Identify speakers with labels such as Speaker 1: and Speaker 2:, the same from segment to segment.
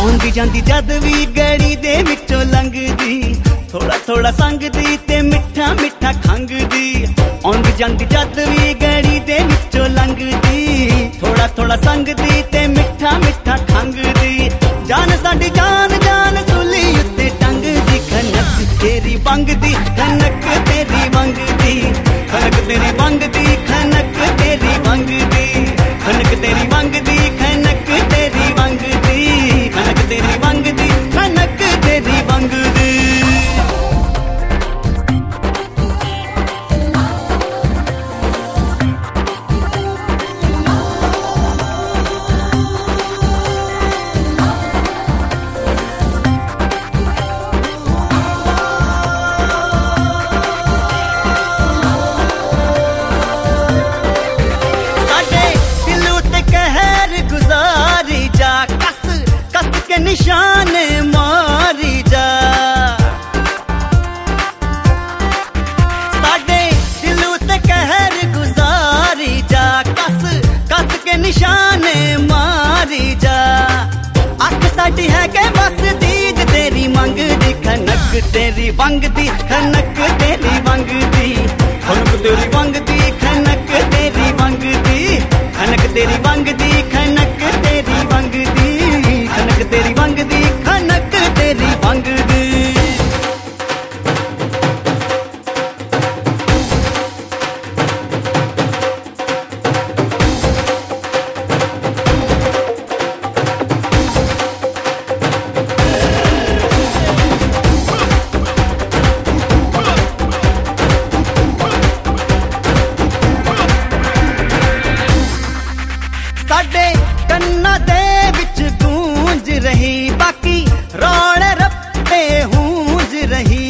Speaker 1: आंदी जांदी जद भी गली दे विचों लंघदी, थोड़ा थोड़ा संगदी ते मिठा मिठा खंगदी। आंदी जांदी जद भी गली दे विचों लंघदी, थोड़ा थोड़ा संगदी ते मिठा मिठा खंगदी। जान साडी जान जान सुली उत्ते टंगदी, खनक तेरी वंगदी खनक तेरी वंगदी, खनक तेरी वंगदी खनक तेरी वंगदी, खनक तेरी वंगदी खनक तेरी वंगदी, खनक तेरी वंगदी खनक तेरी वंगदी। निशान मारी जा साडे दिल उते कहर गुजारी जा, कस कस के निशान मारी जा। अख साडी है के बस दीद तेरी मंगदी, खनक तेरी वंगदी खनक तेरी वंगदी, खनक तेरी वंगदी खनक तेरी वंगदी, खनक तेरी वंगदी खनक तेरी वंगदी, खनक तेरी वंगदी खनक तेरी वंगदी। साडे कन्ना दे विच गूंज रही, बाकी रोले रप्पे हूंज रही।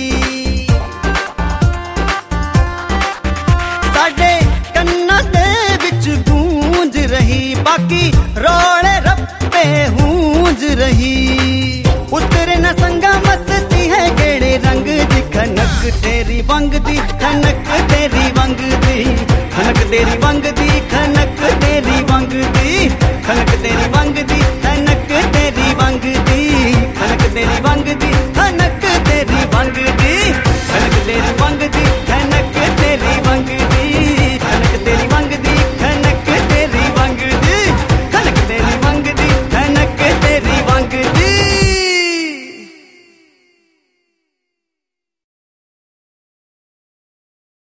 Speaker 1: साडे कन्ना दे विच गूंज रही, बाकी रोले रप्पे हूंज रही। उतरे न संगा मस्ती है गेड़े रंग दी, खनक तेरी वंगदी खनक तेरी वंगदी, खनक तेरी वंगदी खनक तेरी वंगदी, खनक तेरी वंगदी